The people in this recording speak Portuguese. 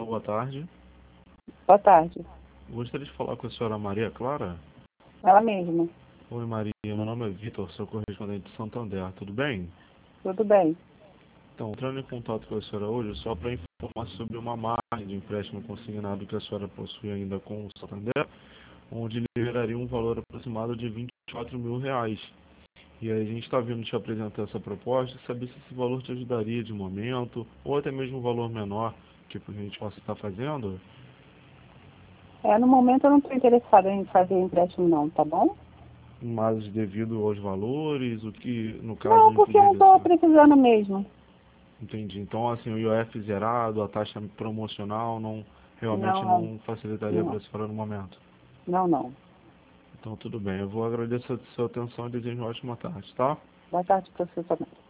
boa tarde. Boa tarde. Gostaria de falar com a senhora Maria Clara? Ela mesma. Oi, Maria. Meu nome é Vitor, sou correspondente de Santander. Tudo bem? Tudo bem. Então, entrando em contato com a senhora hoje, só para informar sobre uma margem de empréstimo consignado que a senhora possui ainda com o Santander, onde liberaria um valor aproximado de R$ 24.000. E aí a gente está vindo te apresentar essa proposta e saber se esse valor te ajudaria de momento, ou até mesmo um valor menor que a gente possa estar fazendo. No momento eu não estou interessada em fazer empréstimo não, tá bom? Mas devido aos valores, o que no caso Não, porque eu não impediria estou assim. precisando mesmo. Entendi. Então, assim, o IOF zerado, a taxa promocional não realmente Não, não facilitaria para não, a senhora no momento. não. Então, tudo bem. Eu vou agradecer a sua atenção e desejo uma ótima tarde, tá? Boa tarde para você também.